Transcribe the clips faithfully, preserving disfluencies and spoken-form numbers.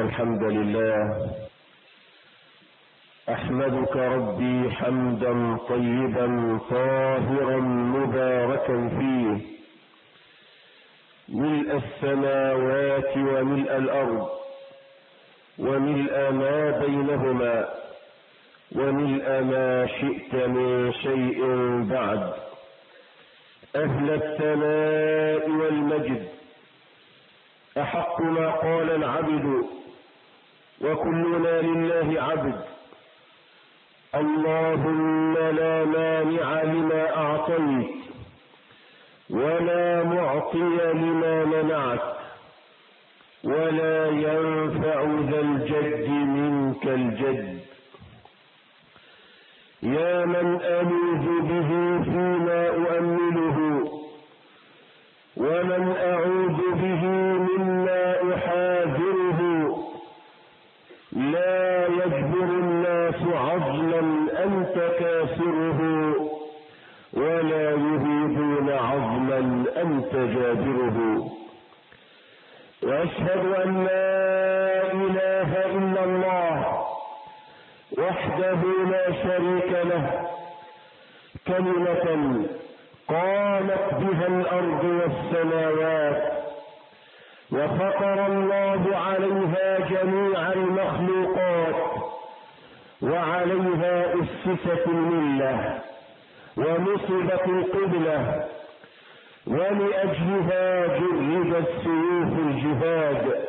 الحمد لله أحمدك ربي حمدا طيبا طاهرا مباركا فيه ملء السماوات وملء الأرض وملء ما بينهما وملء ما شئت من شيء بعد. أهل الثناء والمجد أحق ما قال العبد وكلنا لله عبد. اللهم لا مانع لما أعطيت ولا معطي لما منعت ولا ينفع ذا الجد منك الجد. يا من ألوذ به فيما أؤمله ومن أعوذ به مما أحاذره. لا يجبر الناس عظما أنت كاسره ولا يهيبون عظما أنت جابره. وأشهد أن لا إله إلا الله وحده لا شريك له، كلمة قامت بها الأرض والسماوات وفطر الله عليها جميع المخلوقات وعليها أسست الملة ونصبت القبلة ولأجلها جردت سيوف الجهاد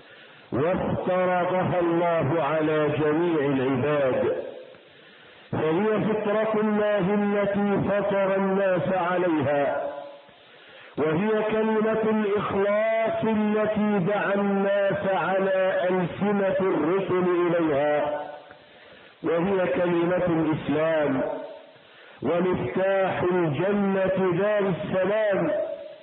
وافترضها الله على جميع العباد. فهي فطرة الله التي فطر الناس عليها، وهي كلمة الإخلاص التي دعا الناس على ألسنة الرسل إليها، وهي كلمة الإسلام ومفتاح الجنة دار السلام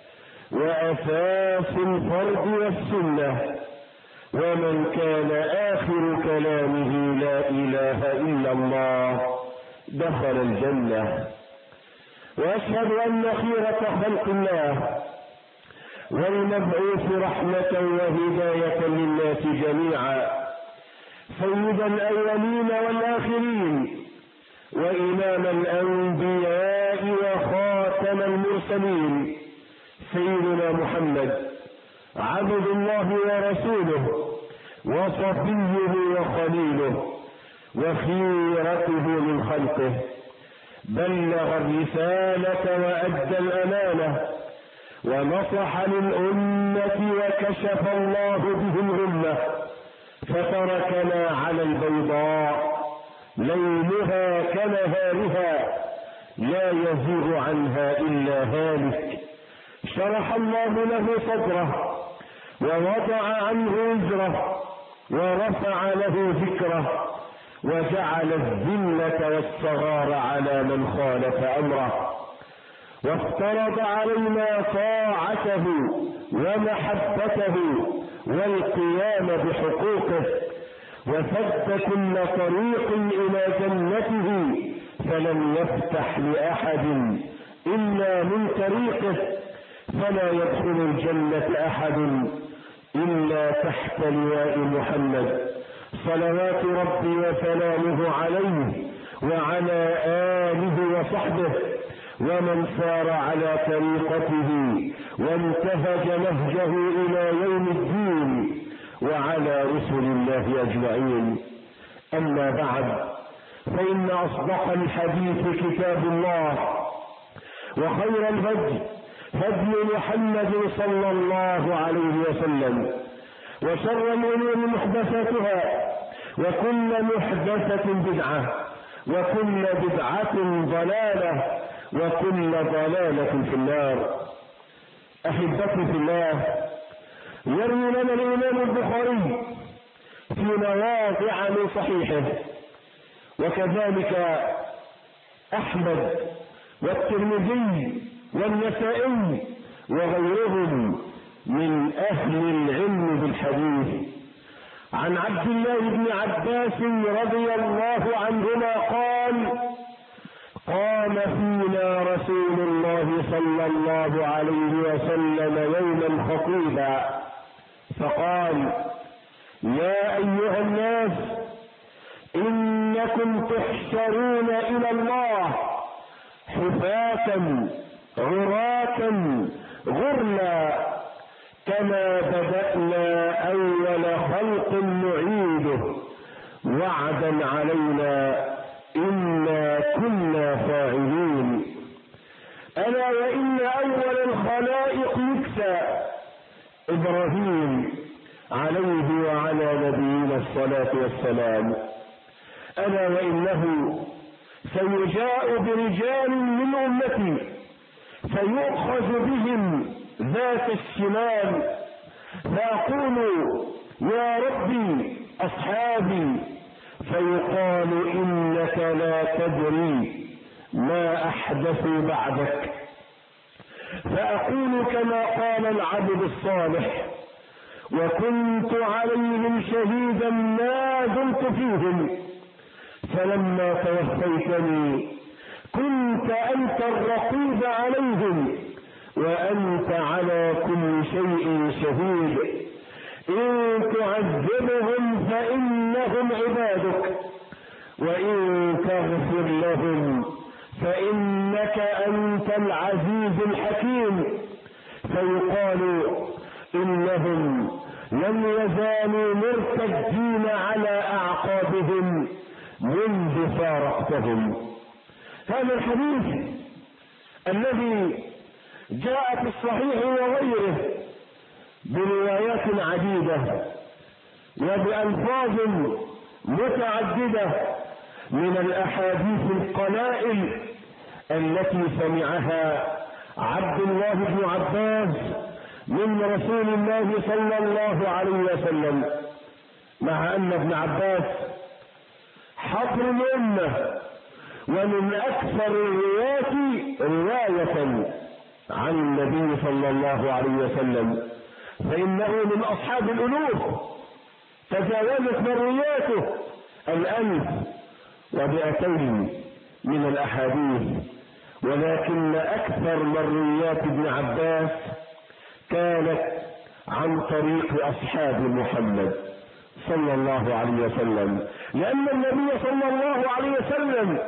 وأساس الفرد والسنة. ومن كان آخر كلامه لا إله إلا الله دخل الجنة. وأشهد أن خيرة خلق الله والمبعوث رحمة وهداية للناس جميعا سيد الأولين والآخرين وإمام الأنبياء وخاتم المرسلين سيدنا محمد عبد الله ورسوله وصفيه وخليله وخيرته من خلقه، بلغ الرسالة وأدى الأمانة ونصح للأمة وكشف الله به الغمة، فتركنا على البيضاء ليلها كنهارها لا يزيغ عنها إلا هالك. شرح الله له صدره ووضع عنه وزره ورفع له ذكره وجعل الذلة والصغار على من خالف أمره، وافترض علينا طاعته ومحبته والقيام بحقوقه، وسد كل طريق إلى جنته فلم يفتح لأحد إلا من طريقه، فلا يدخل الجنة أحد إلا تحت لواء محمد صلوات ربي وسلامه عليه وعلى آله وصحبه ومن سار على طريقته وانتهج نهجه إلى يوم الدين وعلى رسل الله أجمعين. أما بعد، فإن أصدق الحديث كتاب الله وخير الهدي هدي محمد صلى الله عليه وسلم، وشر الأمور محدثاتها وكل محدثة بدعة وكل بدعة ضلالة وكل ضلالة في النار. أحبتي في الله، يروي لنا الإمام البخاري في مواضع من صحيحه وكذلك أحمد والترمذي والنسائي وغيرهم من أهل العلم بالحديث عن عبد الله بن عباس رضي الله عنهما قال: قام فينا رسول الله صلى الله عليه وسلم يوما خطيبا فقال: يا أيها الناس إنكم تحشرون إلى الله حفاة عراة غرلا كما بدأنا أول خلق نعيده وعدا علينا إنا كنا فاعلين. ألا وإن أول الخلائق يكسى إبراهيم عليه وعلى نبينا الصلاة والسلام. ألا وإنه سيجاء برجال من أمتي فيؤخذ بهم ذات الشمال فيقول يا ربي أصحابي، فيقال إنك لا تدري ما أحدثوا بعدك، فأقول كما قال العبد الصالح وكنت عليهم شهيدا ما دمت فيهم، فلما توفيتني كنت أنت الرقيب عليهم وأنت على كل شيء شهيد. إن تعذبهم فإنهم عبادك وإن تغفر لهم فإنك أنت العزيز الحكيم. فيقال إنهم لم يزالوا مرتدين على أعقابهم منذ فارقتهم. هذا الحديث الذي جاء في الصحيح وغيره بروايات عديدة وبألفاظ متعددة من الأحاديث القلائل التي سمعها عبد الله بن عباس من رسول الله صلى الله عليه وسلم، مع أن ابن عباس حبر الأمة ومن أكثر الرواة رواية عن النبي صلى الله عليه وسلم، فإنه من أصحاب الألوف تجاوزت مروياته الألف ومئتين من الأحاديث، ولكن أكثر مرويات ابن عباس كانت عن طريق أصحاب محمد صلى الله عليه وسلم، لأن النبي صلى الله عليه وسلم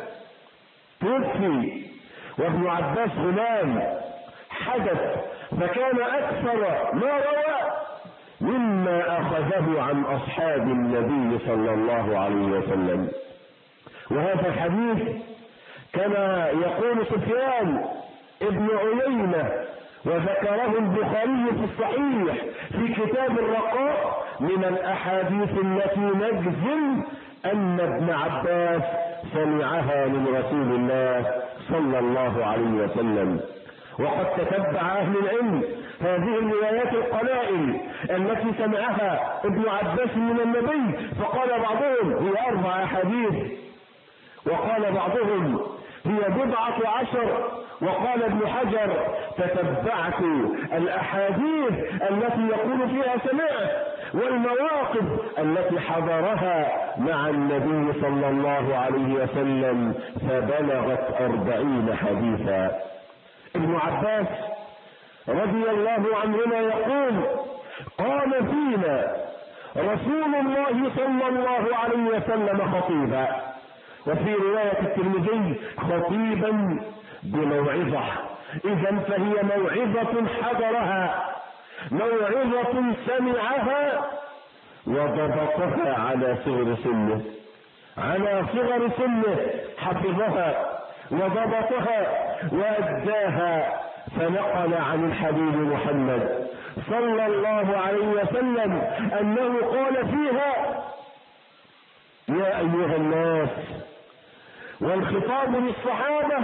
توفي وابن عباس غلام حدث، فكان أكثر ما روى مما أخذه عن أصحاب النبي صلى الله عليه وسلم. وهذا الحديث كما يقول سفيان ابن عيينة وذكره البخاري في الصحيح في كتاب الرقاق من الأحاديث التي نجزم أن ابن عباس سمعها من رسول الله صلى الله عليه وسلم. وقد تتبع أهل العلم هذه الروايات القلائل التي سمعها ابن عباس من النبي، فقال بعضهم هي أربع أحاديث، وقال بعضهم هي بضعة عشر، وقال ابن حجر تتبعت الأحاديث التي يقول فيها سمعت والمواقف التي حضرها مع النبي صلى الله عليه وسلم فبلغت أربعين حديثا. ابن عباس رضي الله عنهما يقول قام فينا رسول الله صلى الله عليه وسلم خطيبا، وفي رواية الترمذي خطيبا بموعظة، إذا فهي موعظة حضرها، موعظة سمعها وضبطها على صغر سنه، على صغر سنه حفظها وضبطها وأداها، فنقل عن الحبيب محمد صلى الله عليه وسلم أنه قال فيها يا أيها الناس، والخطاب للصحابة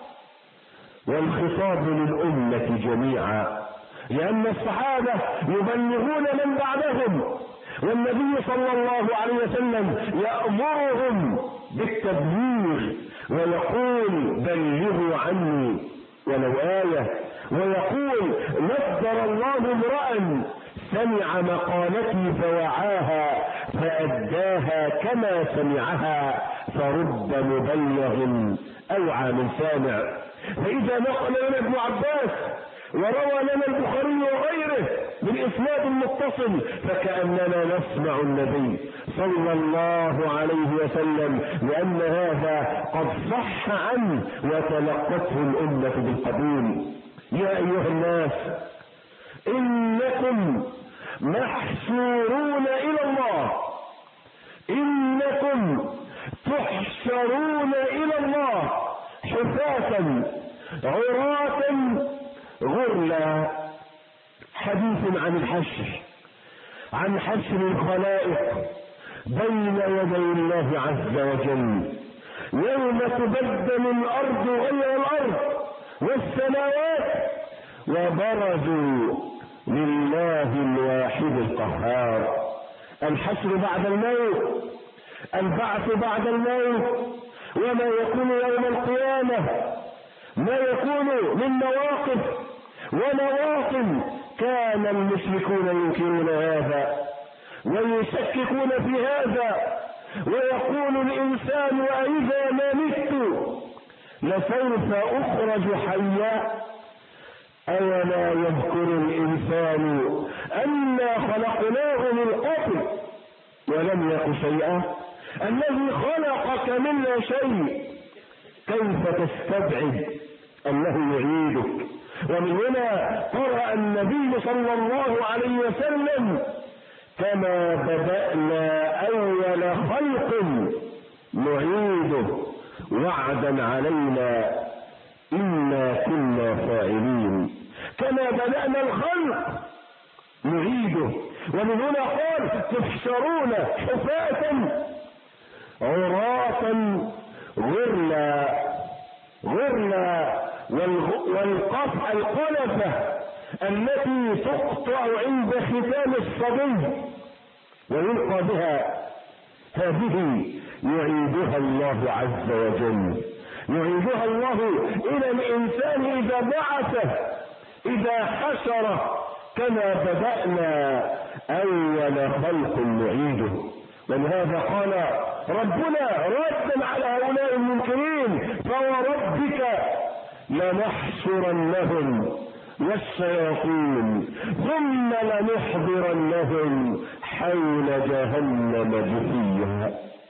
والخطاب للأمة جميعا، لأن الصحابة يبلغون من بعدهم، والنبي صلى الله عليه وسلم يأمرهم بالتبليغ ويقول بلغوا عني ولو آية، ويقول نذر الله امرأ سمع مقالتي فوعاها فأداها كما سمعها، فرب مبلغ أوعى من سامع. فإذا نقل لنا ابن عباس وروى لنا البخاري وغيره بالإسناد المتصل، فكأننا نسمع النبي صلى الله عليه وسلم، لأن هذا قد صح عنه وتلقته الأمة بالقبول. يا أيها الناس إنكم محشورون إلى الله، إنكم تحشرون إلى الله حفاة عراة غرلا. حديث عن الحشر، عن حشر الخلائق بين يدي الله عز وجل يوم تبدل الأرض غير الأرض والسماوات وبرزوا لله الواحد القهار. الحشر بعد الموت، البعث بعد الموت، وما يكون يوم القيامة، ما يكون من مواقف ومواطن كان المشركون ينكرون هذا ويشككون في هذا، ويقول الإنسان وإذا ما مت لسوف أخرج حيا. أولا يذكر الإنسان أنا خلقناه من قبل ولم يك شيئا، الذي خلقك من لا شيء، كيف تستبعد أنه يعيدك؟ ومن هنا قرأ النبي صلى الله عليه وسلم كما بدأنا أول خلق نعيده وعدا علينا إنا كنا فاعلين. كما بدأنا الخلق نعيده. ومن هنا قال تحشرون حفاة عراة غرلا. غرلا والقطع القلفة التي تقطع عند ختام الصبي ويلقى بها، هذه يعيدها الله عز وجل، يعيدها الله إلى الإنسان إذا بعثه، إذا حشره، كما بدأنا أول خلق نعيده. ولهذا قال ربنا ردا على هؤلاء المنكرين فوربك لنحشرنهم والشياطين ثم لنحضرنهم حول جهنم جثيا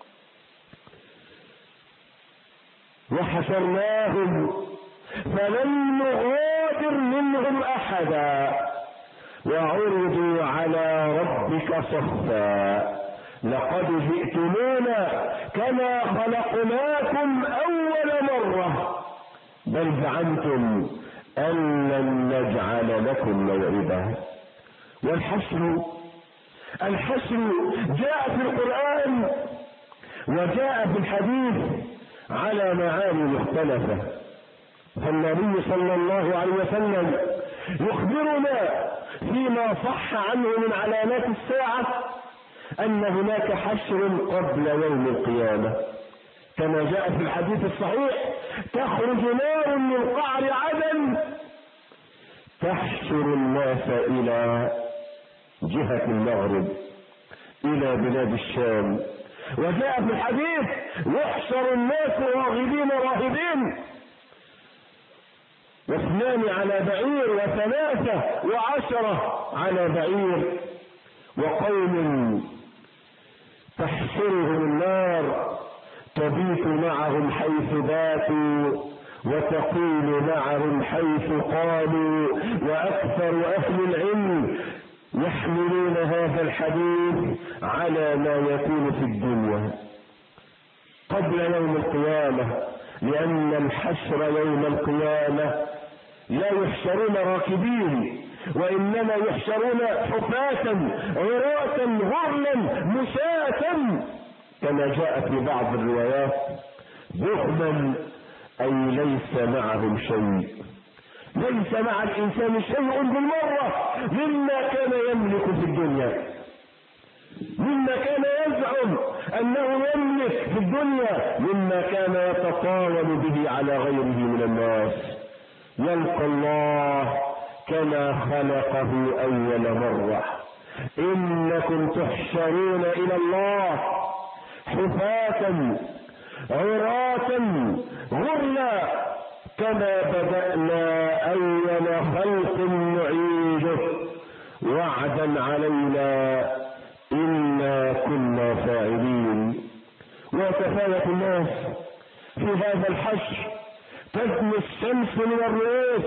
وحشرناهم فلم نغادر منهم أحدا وعرضوا على ربك صفا لقد جئتمونا كما خلقناكم أول مرة بل زعمتم أن لن نجعل لكم موعدا. والحشر الحشر جاء في القرآن وجاء في الحديث على معاني مختلفة، فالنبي صلى الله عليه وسلم يخبرنا فيما صح عنه من علامات الساعة أن هناك حشر قبل يوم القيامة، كما جاء في الحديث الصحيح تخرج نار من قعر عدن تحشر الناس إلى جهة المغرب إلى بلاد الشام. وجاء في الحديث يحشر الناس راغبين راهبين، واثنان على بعير وثلاثة وعشرة على بعير، وقوم تحشرهم النار تبيت معهم حيث باتوا وتقول معهم حيث قالوا. وأكثر أهل العلم يحملون هذا الحديث على ما يكون في الدنيا قبل يوم القيامة، لأن الحشر يوم القيامة لا يحشرون راكبين وإنما يحشرون حفاة عراة غرلا مشاة، كما جاء في بعض الروايات بغما أي ليس معهم شيء، ليس مع الإنسان شيء بالمرة مما كان يملك في الدنيا، مما كان يزعم أنه يملك في الدنيا، مما كان يتطاول به على غيره من الناس. يلقى الله كما خلقه أول مرة. إنكم تحشرون إلى الله حفاة عراة غرلا كما بدأنا أول خلق نعيده وعدا علينا إنا كنا فاعلين. ويتفاوت الناس في هذا الحشر تدنو الشمس من الرؤوس،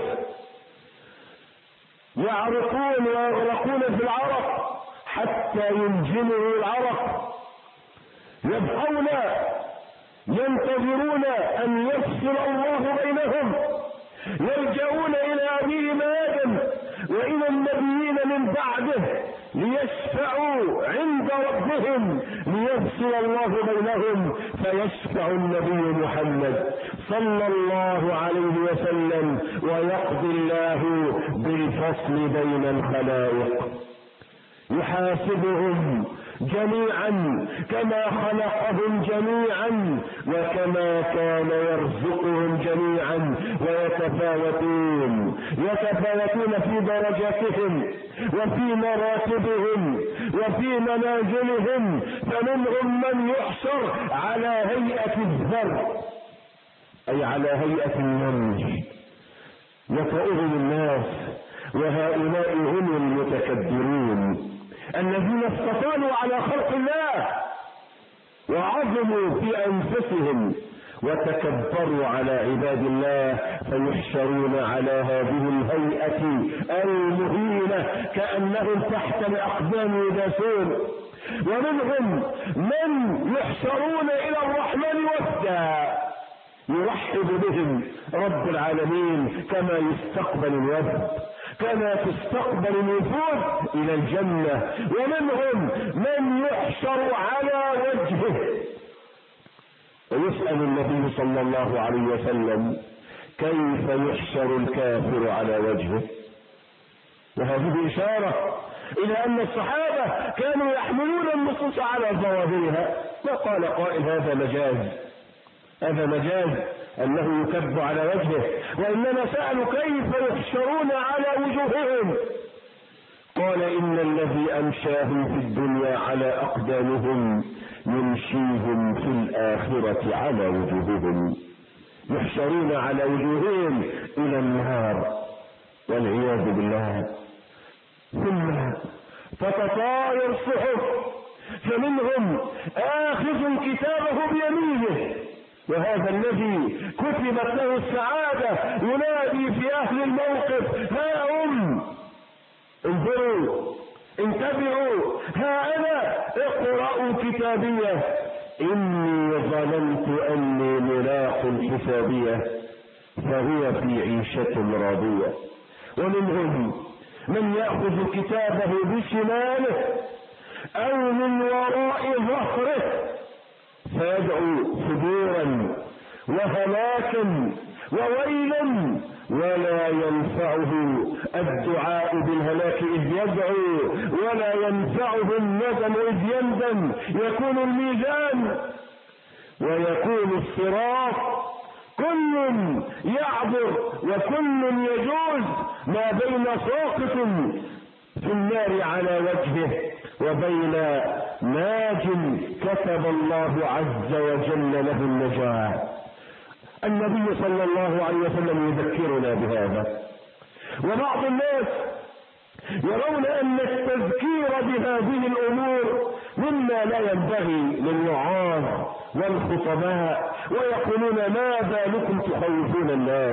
يعرقون ويغرقون في العرق حتى ينجموا العرق، يبقون ينتظرون أن يفصل الله بينهم، يلجؤون إلى أبيهم آدم وإلى النبيين من بعده ليشفعوا عند ربهم ليفصل الله بينهم، فيشفع النبي محمد صلى الله عليه وسلم ويقضي الله بالفصل بين الخلائق، يحاسبهم جميعا كما خلقهم جميعا وكما كان يرزقهم جميعا، ويتفاوتون يتفاوتون في درجاتهم وفي مراتبهم وفي منازلهم، فمنهم من يحشر على هيئة الذر أي على هيئة النمل يطأهم الناس، وهؤلاء هم المتكبرون الذين استطالوا على خلق الله وعظموا في أنفسهم وتكبروا على عباد الله، فيحشرون على هذه الهيئة المهينة كأنهم تحت الأقدام يداسون. ومنهم من يحشرون إلى الرحمن وفدا يرحب بهم رب العالمين كما يستقبل الوفد، كما تستقبل الوفود إلى الجنة. ومنهم من يحشر على وجهه، ويسأل النبي صلى الله عليه وسلم كيف يحشر الكافر على وجهه، وهذه إشارة إلى أن الصحابة كانوا يحملون النصوص على ظواهرها، وقال قائل هذا مجاز، هذا مجاز أنه يكب على وجهه، وإنما سألوا كيف يحشرون على وجوههم، قال إن الذي أمشاهم في الدنيا على أقدامهم يمشيهم في الآخرة على وجوههم، يحشرون على وجوههم إلى النار والعياذ بالله. ثم تتطاير الصحف، فمنهم آخذ كتابه بيمينه، وهذا الذي كتبت له السعادة ينادي في أهل الموقف ها أم انظروا انتبهوا ها أنا اقرأوا كتابيه إني ظننت أني ملاق حسابيه فهو في عيشة راضية. ومنهم من يأخذ كتابه بشماله أو من وراء ظهره فيدعو ثبورا وهلاكا وويلا، ولا ينفعه الدعاء بالهلاك إذ يدعو ولا ينفعه الندم إذ يندم. يكون الميزان ويكون الصراط، كل يعبر وكل يجوز ما بين ساقط في النار على وجهه وبين ناج كتب الله عز وجل له النجاة. النبي صلى الله عليه وسلم يذكرنا بهذا. وبعض الناس يرون أن التذكير بهذه الأمور مما لا ينبغي للوعاظ والخطباء، ويقولون ما بالكم تخوفون الناس.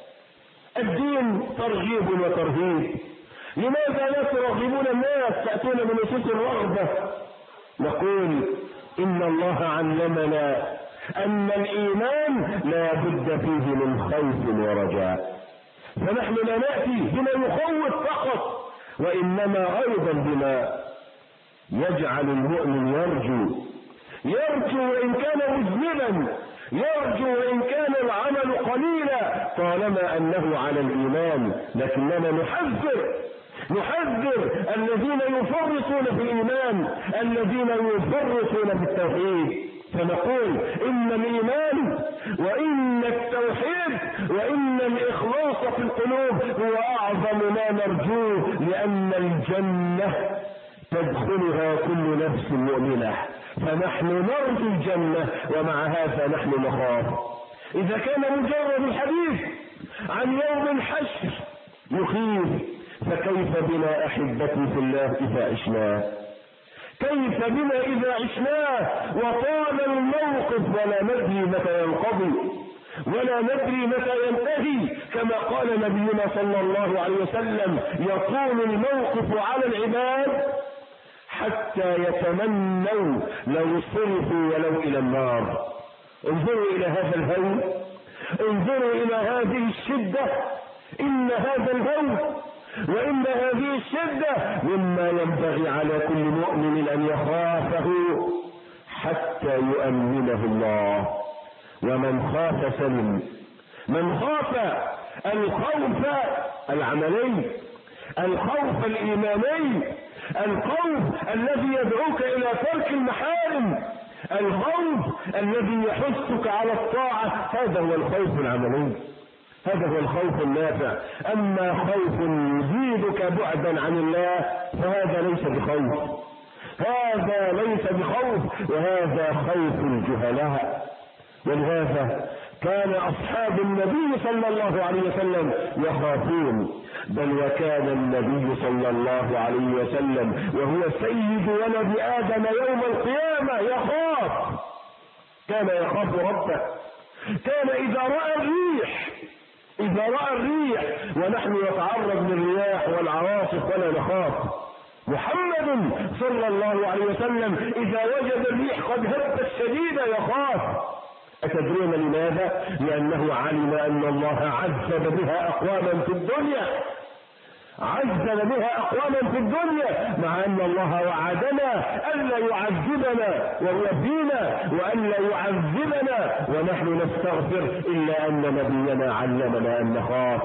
الدين ترغيب وترهيب، لماذا لا ترغبون الناس تأتون بنصوص الرغبة؟ نقول إن الله علمنا أن الإيمان لا بد فيه من خوف ورجاء، فنحن لا نأتي بما يخوف فقط، وإنما أيضا بما يجعل المؤمن يرجو يرجو وإن كان مذنبا، يرجو وإن كان العمل قليلا طالما أنه على الإيمان. لكننا نحذر نحذر الذين يفرطون في الإيمان، الذين يفرطون في التوحيد، فنقول إن الإيمان وإن التوحيد وإن الإخلاص في القلوب هو أعظم ما نرجوه، لأن الجنة تدخلها كل نفس مؤمنة، فنحن نرجو الجنة ومع هذا نحن نخاف. إذا كان مجرد الحديث عن يوم الحشر يخيف، فكيف بنا أحبتي في الله إذا عشناه؟ كيف بنا إذا عشناه وطال الموقف ولا ندري متى ينقضي ولا ندري متى ينتهي؟ كما قال نبينا صلى الله عليه وسلم: يطول الموقف على العباد حتى يتمنوا لو صرفوا ولو إلى النار. انظروا إلى هذا الهول، انظروا إلى هذه الشدة. إن هذا الهول وإن هذه الشدة مما ينبغي على كل مؤمن أن يخافه حتى يؤمنه الله. ومن خاف سلم. من خاف الخوف العملي، الخوف الإيماني، الخوف الذي يدعوك إلى ترك المحارم، الخوف الذي يحثك على الطاعة، هذا هو الخوف العملي، هذا هو الخوف النافع. أما خوف يزيدك بعدا عن الله فهذا ليس بخوف، هذا ليس بخوف، وهذا خوف الجهلاء. ولهذا كان أصحاب النبي صلى الله عليه وسلم يخافون، بل وكان النبي صلى الله عليه وسلم وهو سيد ولد آدم يوم القيامة يخاف، كان يخاف ربه. كان إذا رأى الريح إذا رأى الريح ونحن نتعرض للرياح والعواصف ولا نخاف، محمد صلى الله عليه وسلم إذا وجد الريح قد هبت شديدة يخاف. أتدرون لماذا؟ لأنه علم أن الله عذب بها أقواما في الدنيا، عذب بها أقواما في الدنيا، مع أن الله وعدنا ألا يعذبنا وهو فينا، وألا يعذبنا ونحن نستغفر، إلا أن نبينا علمنا أن نخاف.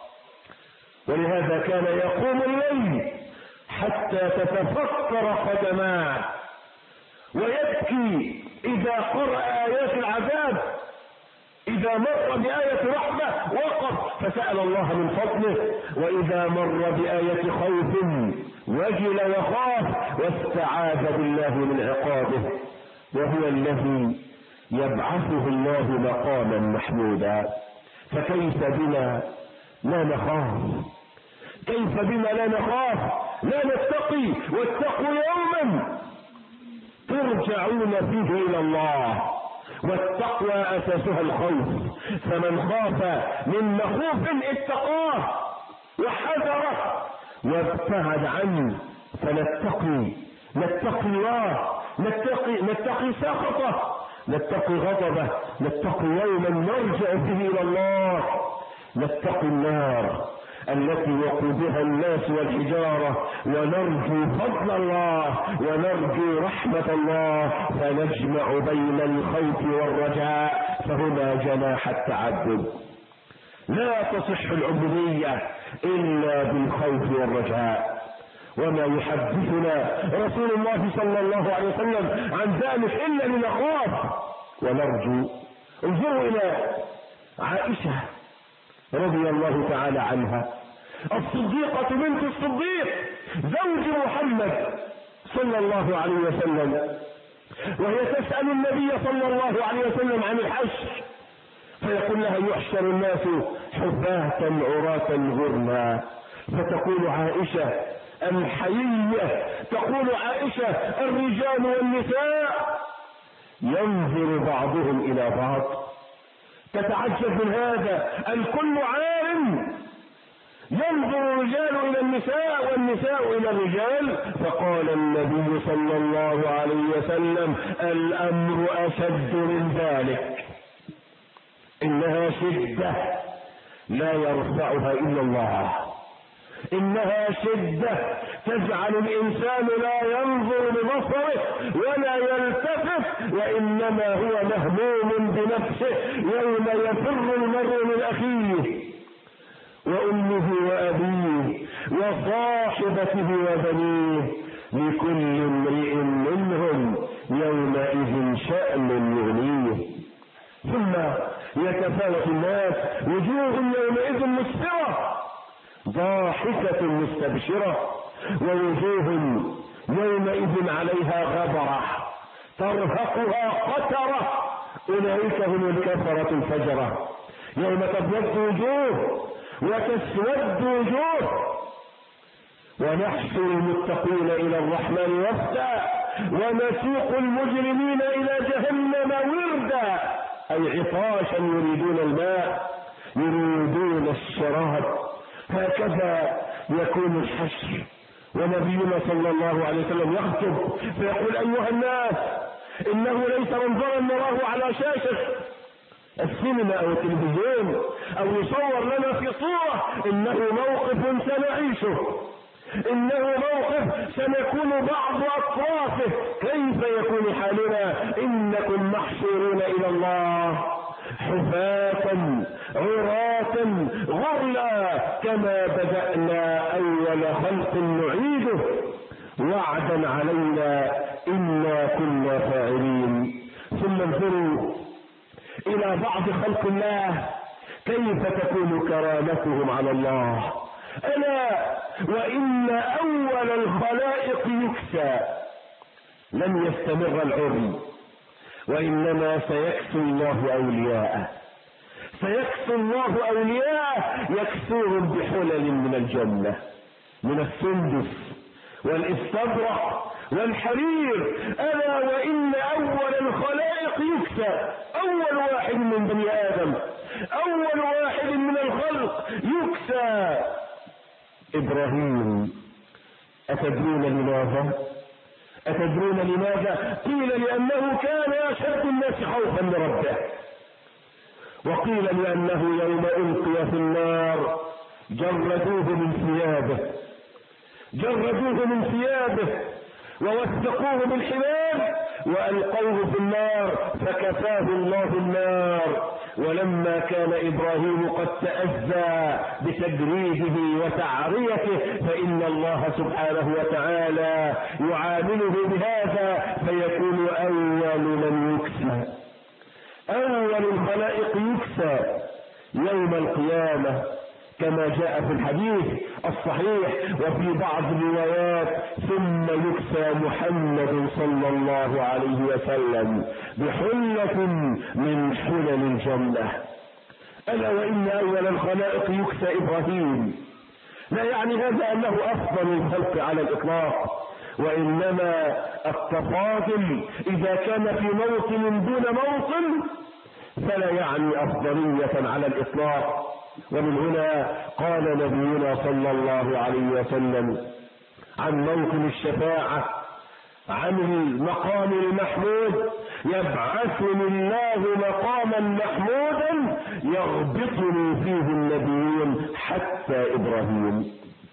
ولهذا كان يقوم الليل حتى تتفكر قدماه، ويبكي إذا قرأ آيات العذاب. إذا مر بآية رحمة وقف فسأل الله من فضله، وإذا مر بآية خوف وجل وخاف واستعاذ بالله من عقابه. وهو الذي يبعثه الله مقاما محمودا. فكيف بنا لا نخاف؟ كيف بنا لا نخاف؟ لا نتقي؟ واتقوا يوما ترجعون فيه إلى الله، والتقوى أساسها الخوف. فمن خاف من مخوف اتقاه وحذره وابتعد عنه. فنتقي نتقي الله، نتقي نتقي سخطه، نتقي غضبه، نتقي يوما نرجع فيه إلى الله، نتقي النار التي وقودها الناس والحجارة، ونرجو فضل الله ونرجو رحمة الله، فنجمع بين الخوف والرجاء، فهما جناح التعبد. لا تصح العبودية إلا بالخوف والرجاء. وما يحدثنا رسول الله صلى الله عليه وسلم عن ذلك إلا لنخاف ونرجو. انظروا إلى عائشة رضي الله تعالى عنها، الصديقة بنت الصديق زوج محمد صلى الله عليه وسلم، وهي تسأل النبي صلى الله عليه وسلم عن الحشر، فيقول لها: يحشر الناس حفاة عراة غرلا. فتقول عائشة الحيية، تقول عائشة: الرجال والنساء ينظر بعضهم إلى بعض. تتعجب من هذا، الكل عالم، ينظر الرجال إلى النساء والنساء إلى الرجال. فقال النبي صلى الله عليه وسلم: الأمر أشد من ذلك، إنها شدة لا يرفعها إلا الله، إنها شدة تجعل الإنسان لا ينظر ببصره ولا يلتفت، وإنما هو مهموم بنفسه يوم يفر المرء من أخيه وأمه وأبيه وصاحبته وبنيه، لكل امرئ منهم يومئذ شأن يغنيه. ثم يتفاوت الناس، وجوه يومئذ مسفرة ضاحكة مستبشرة، ووجوه يومئذ عليها غبرة ترهقها قترة، أولئك هم الكفرة الفجرة. يوم تبيض وجوه وتسود وجوه. ونحشر المتقين إلى الرحمن وفدا ونسوق المجرمين إلى جهنم وردا، أي عطاشا يريدون الماء يريدون الشراب. هكذا يكون الحشر. ونبينا صلى الله عليه وسلم يخطب فيقول: أيها الناس، إنه ليس منظرا نراه على شاشة السينما أو التلفزيون أو يصور لنا في صورة، إنه موقف سنعيشه، إنه موقف سنكون بعض أطرافه. كيف يكون حالنا؟ إنكم محشورون إلى الله حفاة عراة غرلا كما بدأنا أول خلق نعيده وعدا علينا إنا كنا فاعلين. ثم انظروا إلى بعض خلق الله كيف تكون كرامتهم على الله. ألا وإن أول الخلائق يكسى، لن يستمر العري، وإنما سيكسو الله أولياءه، سيكسو الله أولياءه يكسوهم بحلل من الجنة، من السندس والاستبرق والحرير. ألا وإن أول الخلائق يكسى، أول واحد من بني آدم، أول واحد من الخلق يكسى إبراهيم. أتدرون لماذا؟ أتدرون لماذا؟ قيل لأنه كان أشد الناس خوفا من ربه، وقيل لأنه يوم ألقي في النار جردوه من ثيابه، جردوه من ثيابه ووثقوه بالحبال وألقوه في النار فكفاه الله النار. ولما كان إبراهيم قد تأذى بتجريده وتعريته فإن الله سبحانه وتعالى يعامله بهذا فيكون أول من يكسى، أول الخلائق يكسى يوم القيامة كما جاء في الحديث الصحيح وفي بعض الروايات: ثم يكسى محمد صلى الله عليه وسلم بحلة من حلل الجنة. ألا وإن أول الخلائق يكسى إبراهيم. لا يعني هذا أنه أفضل الخلق على الإطلاق، وإنما التفاضل إذا كان في موطن دون موطن فلا يعني أفضلية على الإطلاق. ومن هنا قال نبينا صلى الله عليه وسلم عن موطن الشفاعة، عن المقام المحمود: يبعثني الله مقاما محمودا يغبطني فيه النبيون حتى إبراهيم،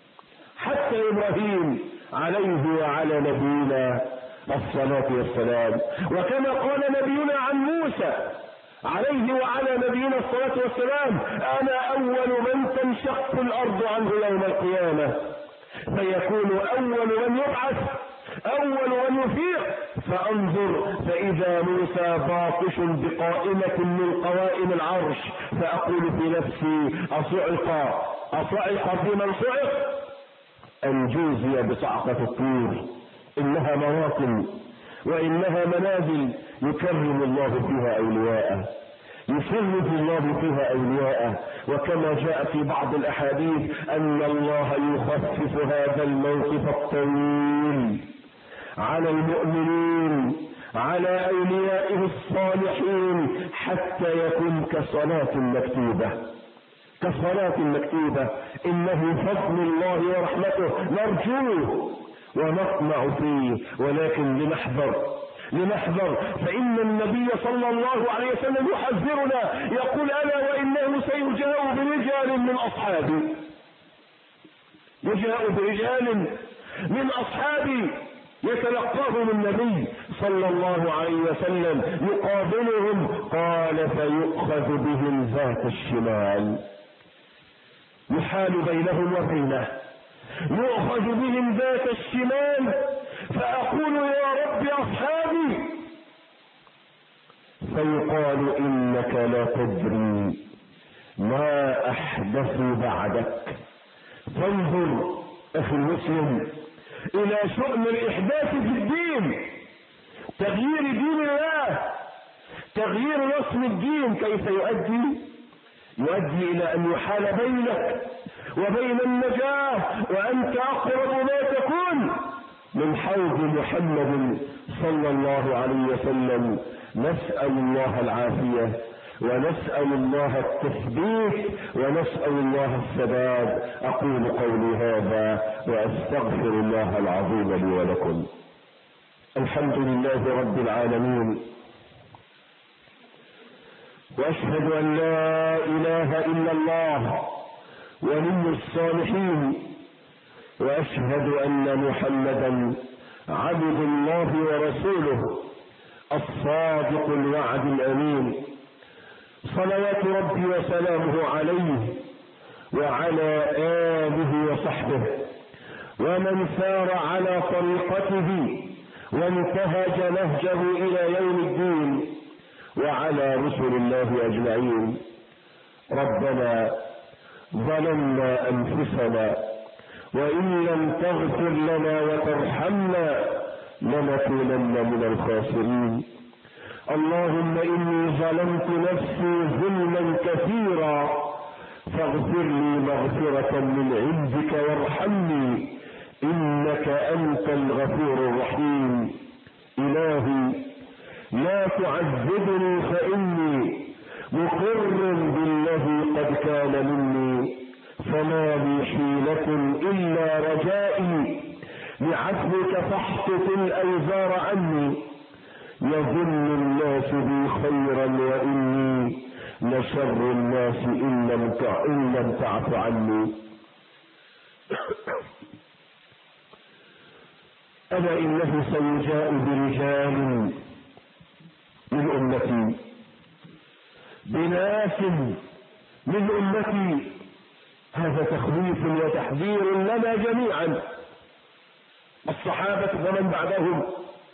حتى إبراهيم عليه وعلى نبينا الصلاة والسلام. وكما قال نبينا عن موسى عليه وعلى نبينا الصلاة والسلام: أنا أول من تنشق الأرض عنه يوم القيامة، فيكون أول من يبعث، أول من يفيق. فأنظر فإذا موسى باطش بقائمة من قوائم العرش، فأقول في نفسي: أصعق أصعق بمن صعق أن جوزي بصعقة الطور. إنها مواطن وإنها منازل يكرم الله فيها أولياءه، يفرج الله فيها أولياءه. وكما جاء في بعض الأحاديث أن الله يخفف هذا الموقف الطويل على المؤمنين، على أوليائه الصالحين، حتى يكون كصلاة مكتوبة، كصلاة مكتوبة. إنه فضل الله ورحمته نرجوه ونطمع فيه، ولكن لنحذر لنحذر فإن النبي صلى الله عليه وسلم يحذرنا يقول: ألا وإنه سيجاء برجال من أصحابي، يجاء برجال من أصحابي يتلقاهم النبي صلى الله عليه وسلم يقابلهم، قال: فيؤخذ بهم ذات الشمال، يحال بينهم وبينه، يؤخذ بهم ذات الشمال، فأقول: يا رب أصحابي، فيقال: إنك لا تدري ما أحدثوا بعدك. فانظر أخي المسلم إلى شؤم الإحداث في الدين، تغيير دين الله، تغيير رسم الدين كيف يؤدي يؤدي إلى أن يحال بينك وبين النجاة، وأنت أقرب ما تكون من حوض محمد صلى الله عليه وسلم. نسأل الله العافية، ونسأل الله التثبيت، ونسأل الله السداد. أقول قولي هذا وأستغفر الله العظيم لي ولكم. الحمد لله رب العالمين، وأشهد أن لا إله إلا الله ولي الصالحين، وأشهد أن محمدا عبد الله ورسوله الصادق الوعد الأمين، صلوات ربي وسلامه عليه وعلى آله وصحبه ومن سار على طريقته وانتهج نهجه إلى يوم الدين، وعلى رسل الله أجمعين. ربنا ظلمنا أنفسنا، وإن لم تغفر لنا وترحمنا لنكونن من الخاسرين. اللهم إني ظلمت نفسي ظلما كثيرا فاغفر لي مغفرة من عندك وارحمني إنك أنت الغفور الرحيم. إلهي لا تعذبني فإني مقر بالذي قد كان مني، فما لي حيلة إلا رجائي لعفوك فاحطط الأوزار عني. يظن الناس بي خيرا وإني لشر الناس إن لم إن لم تعف عني. ألا إنه سيجاء برجال من أمتي، بناس من أمتي، هذا تخويف وتحذير لنا جميعا، الصحابة ومن بعدهم،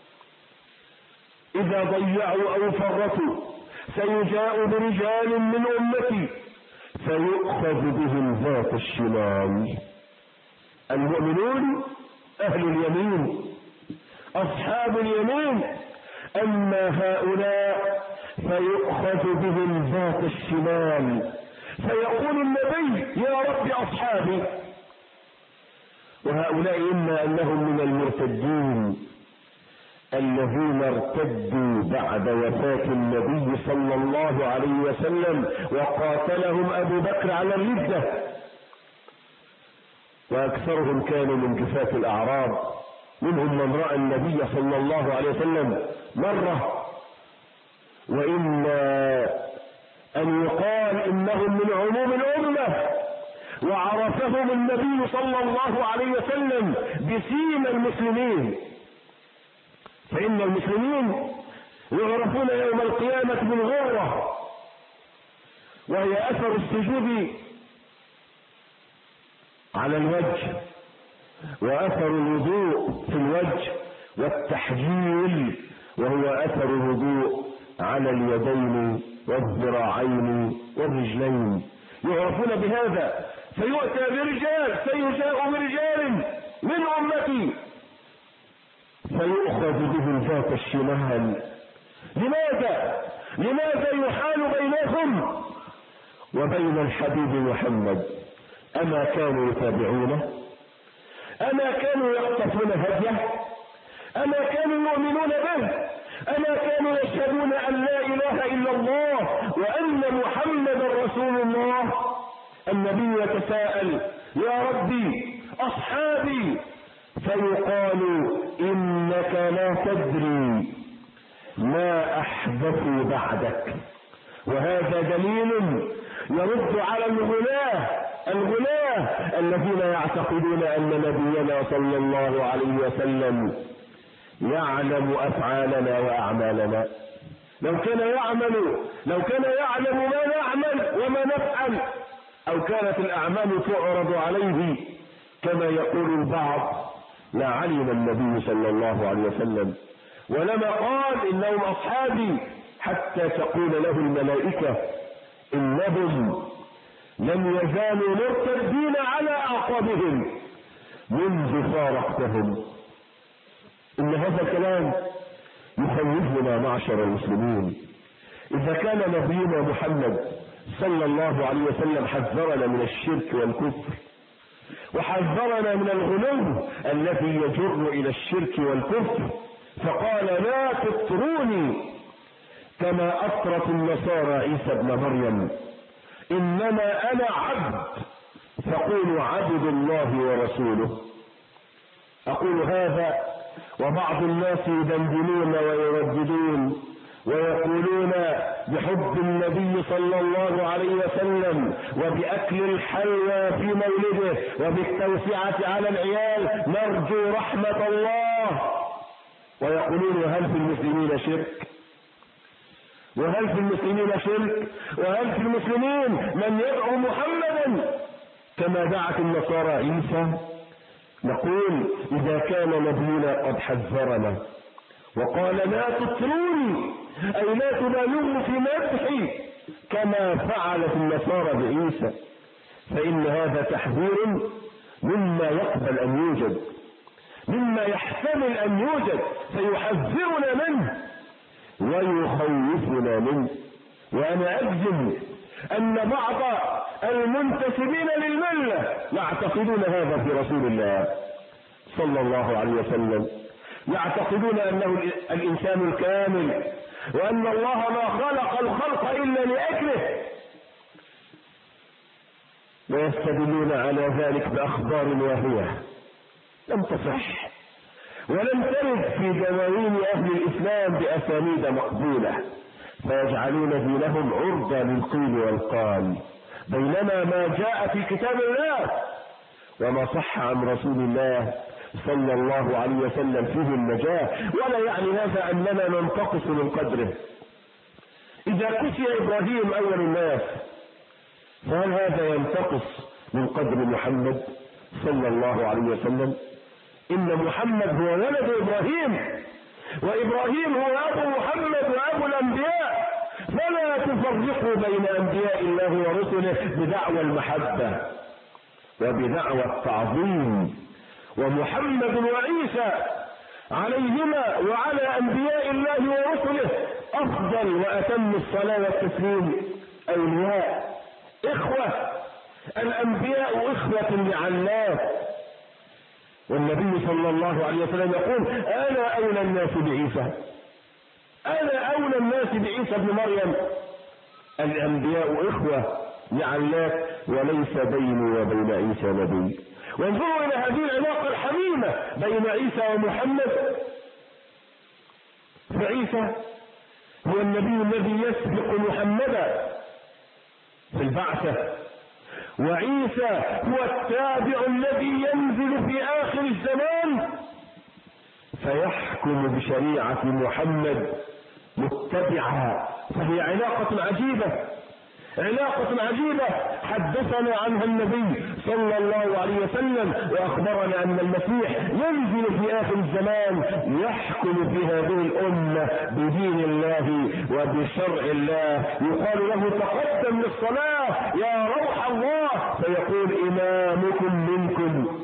إذا ضيعوا أو فرطوا سيجاء برجال من أمتي فيؤخذ بهم ذات الشمال. المؤمنون أهل اليمين، أصحاب اليمين، أما هؤلاء فيؤخذ بهم ذات الشمال، فيقول النبي يا رب أصحابي. وهؤلاء إما أنهم من المرتدين الذين ارتدوا بعد وفاة النبي صلى الله عليه وسلم وقاتلهم أبو بكر على الردة، وأكثرهم كانوا من جفاة الأعراب، منهم من رأى النبي صلى الله عليه وسلم مرة، وإما أن يقال إنهم من عموم الأمة وعرفهم النبي صلى الله عليه وسلم بسيما المسلمين، فإن المسلمين يعرفون يوم القيامة بالغرة، وهي أثر السجود على الوجه، وأثر الوضوء في الوجه، والتحجيل وهو أثر الوضوء على اليدين والذراعين والرجلين، يعرفون بهذا. فيؤتى برجال، سيجاء برجال من أمتي فيؤخذ بهم ذات الشمال. لماذا؟ لماذا يحال بينهم وبين الحبيب محمد؟ أما كانوا يتابعونه؟ أما كانوا يقتفون هديه؟ أما كانوا يؤمنون به؟ أما كانوا يشهدون أن لا إله إلا الله وأن محمدا رسول الله؟ النبي يتساءل يا ربي أصحابي، فيقال إنك لا تدري ما أحدثوا بعدك. وهذا دليل يرد على الغلاة الغلاة الذين يعتقدون أن نبينا صلى الله عليه وسلم يعلم أفعالنا وأعمالنا. لو كان يعمل لو كان يعلم ما نعمل وما نفعل، أو كانت الأعمال تعرض عليه كما يقول البعض، لعلم النبي صلى الله عليه وسلم، ولما قال إنهم أصحابي، حتى تقول له الملائكة إنهم لم يزالوا مرتدين على أعقابهم منذ فارقتهم. إن هذا الكلام يخوفنا معشر المسلمين. إذا كان نبينا محمد صلى الله عليه وسلم حذرنا من الشرك والكفر، وحذرنا من الغلو الذي يجر إلى الشرك والكفر، فقال لا تطروني كما أطرت النصارى عيسى ابن مريم، إنما أنا عبد فقولوا عبد الله ورسوله. أقول هذا وبعض الناس يدندنون ويرددون ويقولون بحب النبي صلى الله عليه وسلم وبأكل الحلوى في مولده وبالتوسعة على العيال نرجو رحمة الله، ويقولون هل في المسلمين شرك؟ وهل في المسلمين شرك؟ وهل في المسلمين من يدعو محمدا كما دعت النصارى عيسى؟ نقول إذا كان نبينا قد حذرنا وقال لا تطروني أي لا تبالغوا في مدحي كما فعلت النصارى بعيسى، فإن هذا تحذير مما يقبل أن يوجد، مما يحتمل أن يوجد، فيحذرنا منه ويخوفنا منه. وأنا أجزم أن بعض المنتسبين للملة يعتقدون هذا في رسول الله صلى الله عليه وسلم، يعتقدون أنه الإنسان الكامل وأن الله ما خلق الخلق إلا لأجله، ويستدلون على ذلك بأخبار واهية لم تصح ولم ترد في دواوين أهل الإسلام بأسانيد مقبولة، فيجعلون دينهم عرضة للقيل والقال، بينما ما جاء في كتاب الله وما صح عن رسول الله صلى الله عليه وسلم فيه النجاة. ولا يعني هذا أننا ننتقص من قدره. إذا كسي إبراهيم أول الناس فهل هذا ينتقص من قدر محمد صلى الله عليه وسلم؟ إن محمد هو ولد إبراهيم، وإبراهيم هو أبو محمد وأبو الأنبياء، فلا تفرقوا بين أنبياء الله ورسله بدعوى المحبة وبدعوى التعظيم. ومحمد وعيسى عليهما وعلى أنبياء الله ورسله أفضل وأتم الصلاة والتسليم أولياء إخوة، الأنبياء إخوة لعلات. والنبي صلى الله عليه وسلم يقول أنا أولى الناس بعيسى، أنا أولى الناس بعيسى ابن مريم. الأنبياء إخوة لعلات وليس بيني وبين عيسى نبي. وانظروا إلى هذه العلاقة الحميمة بين عيسى ومحمد، فعيسى هو النبي الذي يسبق محمدا في البعثة، وعيسى هو التابع الذي ينزل في آخر الزمان فيحكم بشريعة محمد متبعها. فهي علاقة عجيبة، علاقة عجيبة حدثنا عنها النبي صلى الله عليه وسلم وأخبرنا أن المسيح ينزل في آخر الزمان يحكم في هذه الأمة بدين الله وبشرع الله. يقال له تقدم للصلاة يا روح الله، فيقول إمامكم منكم.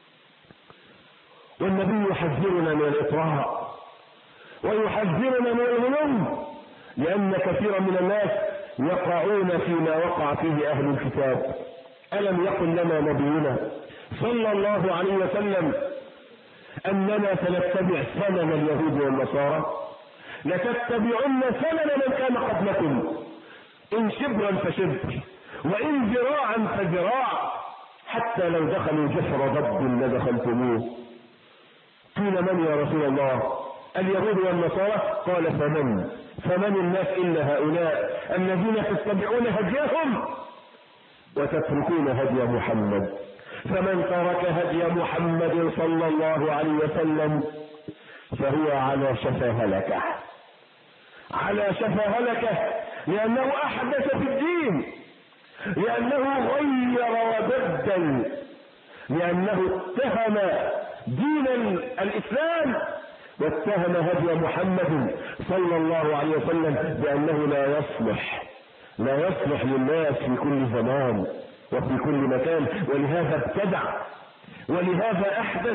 والنبي يحذرنا من الإطراء ويحذرنا من الغلو، لأن كثيرا من الناس يقعون فيما وقع فيه أهل الكتاب. ألم يقل لنا نبينا صلى الله عليه وسلم أننا سنتبع سنن اليهود والنصارى؟ لتتبعن سنن من كان قبلكم إن شبرا فشبر وإن ذراعا فذراع، حتى لو دخلوا جحر ضب لدخلتموه. قيل من يا رسول الله؟ اليهود والنصارى. قال فمن فمن الناس إلا هؤلاء الذين تتبعون هديهم وتتركون هدي محمد. فمن ترك هدي محمد صلى الله عليه وسلم فهو على شفا هلكة، على شفا هلكة، لأنه أحدث في الدين، لأنه غير وبدل، لأنه اتهم دين الإسلام واتهم هدي محمد صلى الله عليه وسلم بأنه لا يصلح لا يصلح للناس في كل زمان وفي كل مكان. ولهذا ابتدع ولهذا أحدث.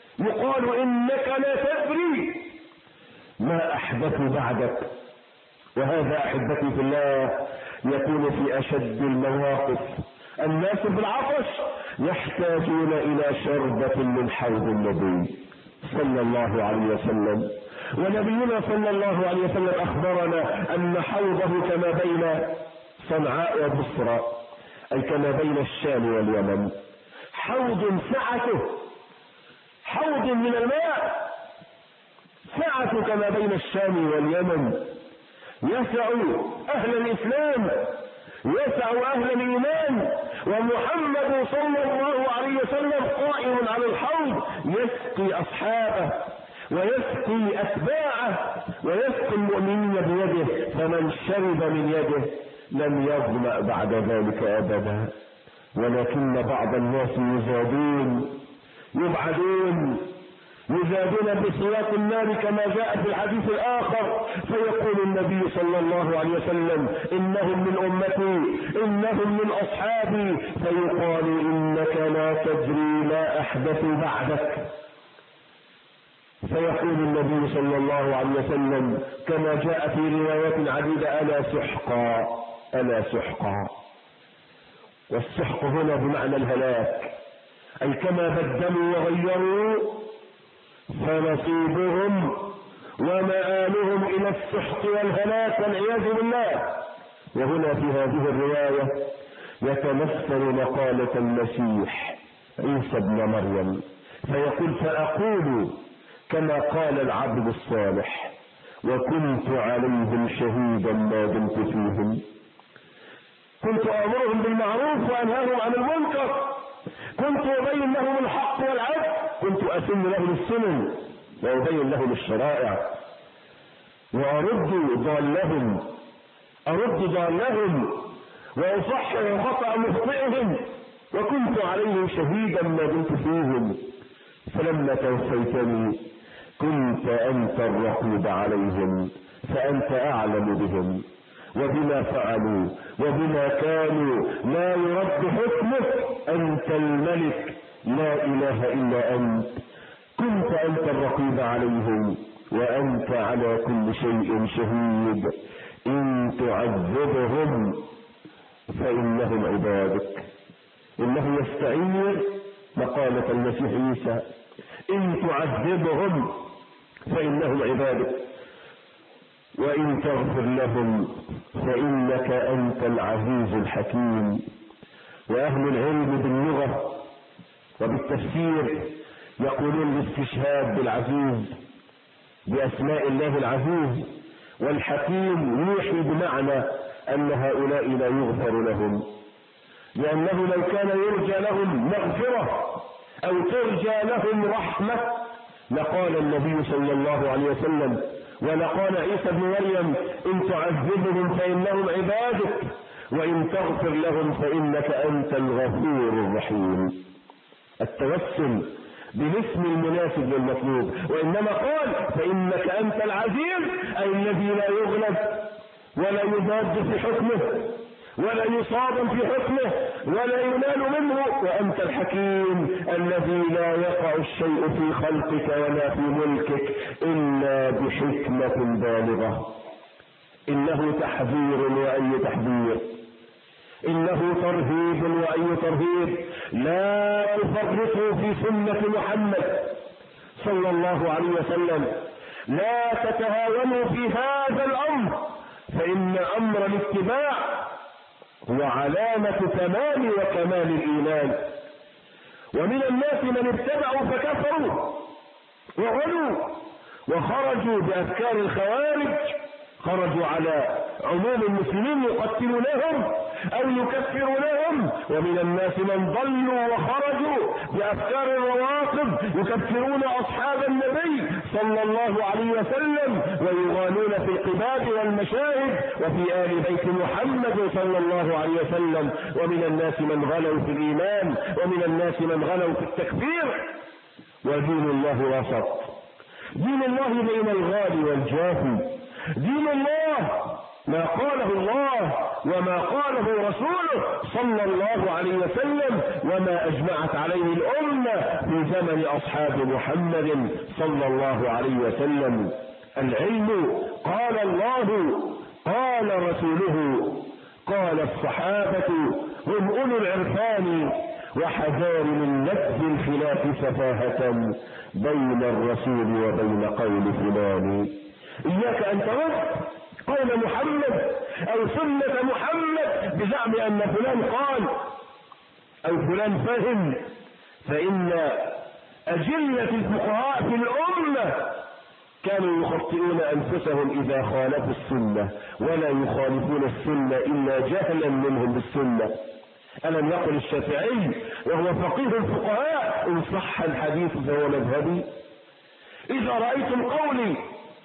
يقال إنك لا تدري ما أحدث بعدك. وهذا أحبتي في الله يكون في أشد المواقف. الناس بالعطش يحتاجون إلى شربة من حوض النبي صلى الله عليه وسلم، ونبينا صلى الله عليه وسلم أخبرنا أن حوضه كما بين صنعاء وبصرى، أي كما بين الشام واليمن، حوض سعته حوض من الماء سعته كما بين الشام واليمن، يسع أهل الإسلام، يسع أهل الإيمان. ومحمد صلى الله عليه وسلم قائم على الحوض يسقي أصحابه ويسقي أتباعه ويسقي المؤمنين بيده، فمن شرب من يده لم يظمأ بعد ذلك أبدا. ولكن بعض الناس يزادون يبعدون يزادون بسياق النار كما جاء في الحديث الآخر، فيقول النبي صلى الله عليه وسلم إنهم من أمتي إنهم من أصحابي، فيقال إنك لا تدري ما أحدث بعدك، فيقول النبي صلى الله عليه وسلم كما جاء في روايات عديدة ألا سحقا ألا سحقا. والسحق هنا بمعنى الهلاك، أي كما بدلوا وغيروا فنصيبهم ومآلهم إلى السحق والهلاك والعياذ بالله. وهنا في هذه الرواية يتمثل مقالة المسيح عيسى ابن مريم، فيقول فأقول كما قال العبد الصالح وكنت عليهم شهيدا ما دمت فيهم، كنت آمرهم بالمعروف وأنهاهم عن المنكر، كنت أبين لهم الحق والعدل، كنت أسن لهم السنن وأبين لهم الشرائع وأرد ضالهم أرد ضالهم وأصحح خطأ مخطئهم، وكنت عليهم شهيدا ما دمت فيهم، فلما توفيتني كنت أنت الرقيب عليهم، فأنت أعلم بهم وبما فعلوا وبما كانوا، لا يرد حكمك، أنت الملك لا إله إلا أنت، كنت أنت الرقيب عليهم وأنت على كل شيء شهيد، إن تعذبهم فإنهم عبادك. إنه يستعير مقالة المسيح عيسى إن تعذبهم فإنهم عبادك وإن تغفر لهم فإنك أنت العزيز الحكيم. وأهل العلم باللغة وبالتفسير يقولون الاستشهاد بالعزيز بأسماء الله العزيز والحكيم يوحي بمعنى أن هؤلاء لا يغفر لهم، لأنه لو كان يرجى لهم مغفرة أو ترجى لهم رحمة لقال النبي صلى الله عليه وسلم ولقال عيسى بن مريم إن تعذبهم فإنهم عبادك وإن تغفر لهم فإنك أنت الغفور الرحيم. التوسل بالاسم المناسب للمطلوب، وإنما قال فإنك أنت العزيز أي الذي لا يغلب ولا يضاد في حكمه ولا يصادم في حكمه ولا ينال منه، وأنت الحكيم الذي لا يقع الشيء في خلقك ولا في ملكك إلا بحكمة بالغة. إنه تحذير وأي تحذير، إنه ترهيب وأي ترهيب. لا تفرطوا في سنة محمد صلى الله عليه وسلم، لا تتهاونوا في هذا الأمر، فإن أمر الاتباع هو علامة تمام وكمال الإيمان. ومن الناس من اتبعوا فكفروا وغلوا وخرجوا بأفكار الخوارج، خرجوا على عموم المسلمين يقتلونهم أو يكفرونهم. ومن الناس من ضلوا وخرجوا بأفكار الروافض يكفرون أصحاب النبي صلى الله عليه وسلم ويغالون في القباب والمشاهد وفي آل بيت محمد صلى الله عليه وسلم. ومن الناس من غلوا في الإيمان ومن الناس من غلوا في التكفير. ودين الله وسط، دين الله بين الغالي والجافي، دين الله ما قاله الله وما قاله رسوله صلى الله عليه وسلم وما أجمعت عليه الأمة في زمن أصحاب محمد صلى الله عليه وسلم. العلم قال الله قال رسوله قال الصحابة هم أولو العرفان وحذار من نبذ الخلاف سفاهة بين الرسول وبين قول فلان. إياك أن ترد قول محمد أو سنة محمد بزعم أن فلان قال أو فلان فهم، فإن أجلة الفقهاء في الأمة كانوا يخطئون أنفسهم إذا خالفوا السنة، ولا يخالفون السنة إلا جهلا منهم بالسنة. ألم يقل الشافعي وهو فقيه الفقهاء إن صح الحديث فهو مذهبي؟ إذا رأيتم قولي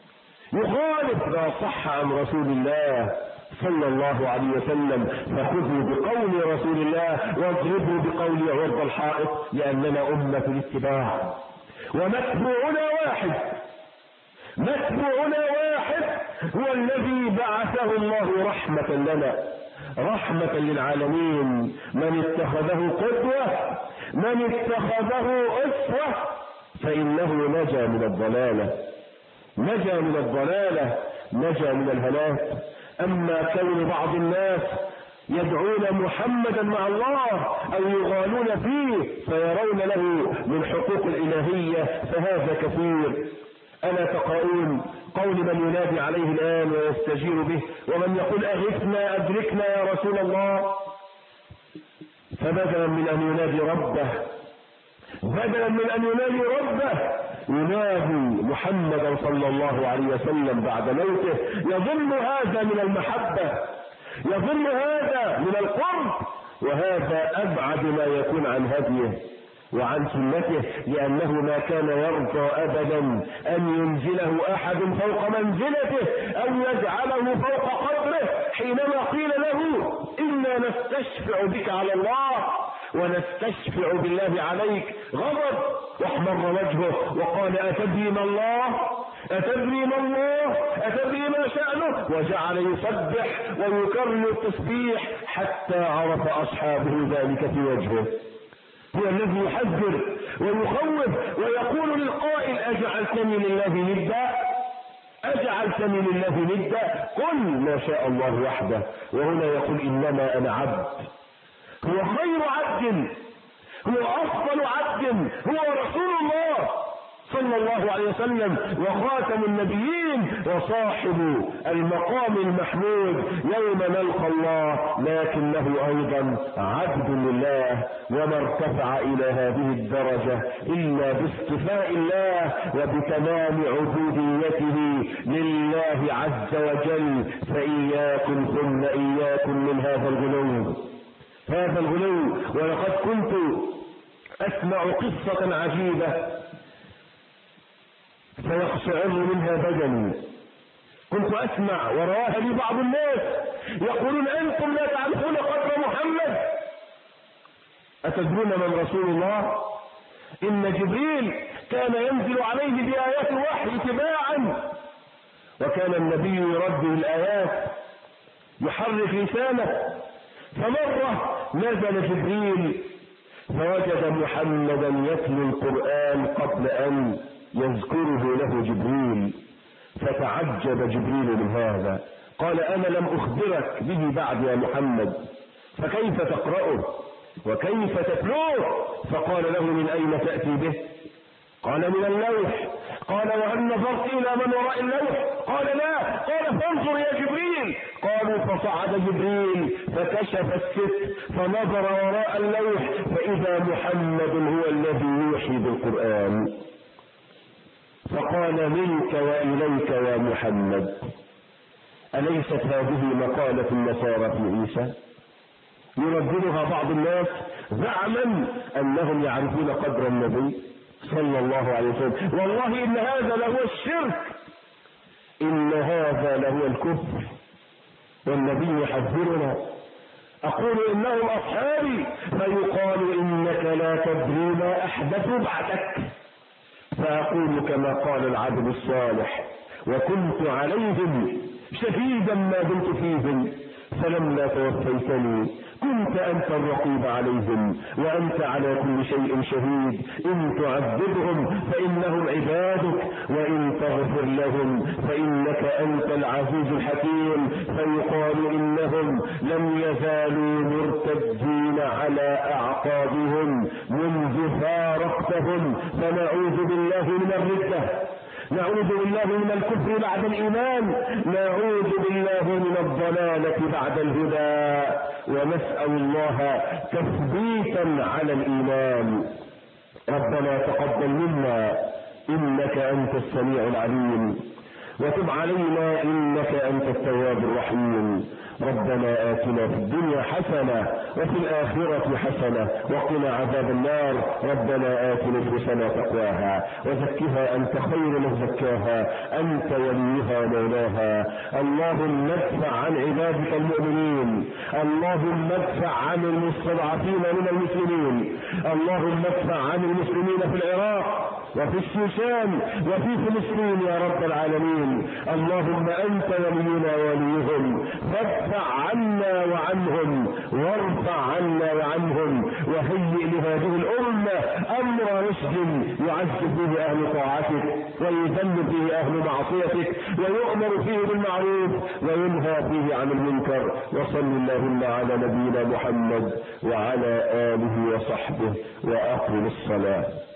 يخالف ما صح عن رسول الله صلى الله عليه وسلم فخذوا بقول رسول الله واضربوا بقول عرض الحائط، لأننا أمة الاتباع ومتبوعنا واحد. متبوعنا واحد هو الذي بعثه الله رحمة لنا، رحمة للعالمين. من اتخذه قدوة، من اتخذه أسوة، فإنه نجا من الضلالة، نجا من الضلالة، نجا من الهلاك. أما كون بعض الناس يدعون محمدا مع الله أو يغالون فيه فيرون له من حقوق الإلهية فهذا كثير. ألا تقرؤون قول من ينادي عليه الآن ويستجير به ومن يقول أغثنا أدركنا يا رسول الله؟ فبدلا من أن ينادي ربه، بدلا من أن ينادي ربه ينادي محمدا صلى الله عليه وسلم بعد موته. يظن هذا من المحبة، يظن هذا من القرب، وهذا أبعد ما يكون عن هديه وعن سنته، لأنه ما كان يرضى أبدا أن ينزله أحد فوق منزلته أو يجعله فوق قدره. حينما قيل له إنا نستشفع بك على الله ونستشفع بالله عليك غضب واحمر وجهه وقال أتدري ما الله، أتدري ما الله، أتدري ما شأنه، وجعل يسبح ويكرر التسبيح حتى عرف أصحابه ذلك في وجهه. هو الذي يحذر ويخوف ويقول للقائل أجعلتني لله ندا، أجعلتني لله ندا، قل ما شاء الله وحده. وهنا يقول إنما أنا عبد. هو خير عبد، هو أفضل عبد، هو رسول الله صلى الله عليه وسلم وخاتم النبيين وصاحب المقام المحمود يوم نلقى الله، لكنه أيضا عبد لله. وما ارتفع إلى هذه الدرجة إلا باصطفاء الله وبتمام عبوديته لله عز وجل. فإياكم ثم إياكم من هذا الغلو، هذا الغلو. ولقد كنت أسمع قصة عجيبة فيقشعر منها بدني. كنت أسمع ورواها لي بعض الناس يقولون أنتم لا تعرفون قدر محمد. أتدرون من رسول الله؟ إن جبريل كان ينزل عليه بآيات الوحي تباعا، وكان النبي يرد الآيات يحرك لسانه. فمرة نزل جبريل فوجد محمدا يتلو القرآن قبل أن يذكره له جبريل، فتعجب جبريل من هذا، قال أنا لم أخبرك به بعد يا محمد، فكيف تقرأه وكيف تتلوه؟ فقال له من أين تأتي به؟ قال من اللوح. قال وهل نظرت إلى من وراء اللوح؟ قال لا. قال فانظر يا جبريل. قالوا فصعد جبريل فكشف الستر فنظر وراء اللوح فإذا محمد هو الذي يوحي بالقرآن. فقال منك وإليك يا محمد. أليست هذه مقالة النصارى في عيسى؟ يرددها بعض الناس زعما أنهم يعرفون قدر النبي صلى الله عليه وسلم. والله إن هذا لهو الشرك، إن هذا لهو الكفر، والنبي يحذرنا. أقول إنهم أصحابي فيقال إنك لا تدري ما أحدثوا بعدك، فأقول كما قال العبد الصالح وكنت عليهم شهيدا ما دمت فيهم فلما توفيتني كنت أنت الرقيب عليهم وأنت على كل شيء شهيد. إن تعذبهم فإنهم عبادك وإن تغفر لهم فإنك أنت العزيز الحكيم. فيقال إنهم لم يزالوا مرتدين على أعقابهم منذ فارقتهم، فنعوذ بالله من الردة، نعوذ بالله من الكفر بعد الإيمان، نعوذ بالله من الضلالة بعد الهدى، ونسأل الله تثبيتا على الإيمان. ربنا تقبل منا إنك أنت السميع العليم، وتب علينا إنك أنت التواب الرحيم. ربنا آتنا في الدنيا حسنة وفي الآخرة حسنة وقنا عذاب النار. ربنا آت نفوسنا تقواها وزكها أنت خير من زكاها، أنت وليها مولاها. اللهم ادفع عن عبادك المؤمنين، اللهم ادفع عن المستضعفين من المسلمين، اللهم ادفع عن المسلمين في العراق وفي الشيشان وفي فلسطين يا رب العالمين. اللهم أنت ولينا وليهم، فادفع عنا وعنهم وارفع عنا وعنهم، وهيئ لهذه الأمة أمر رشد يعز فيه أهل طاعتك ويذل فيه أهل معصيتك ويؤمر فيه بالمعروف وينهى فيه عن المنكر. وصل اللهم على نبينا محمد وعلى آله وصحبه وأقم الصلاة.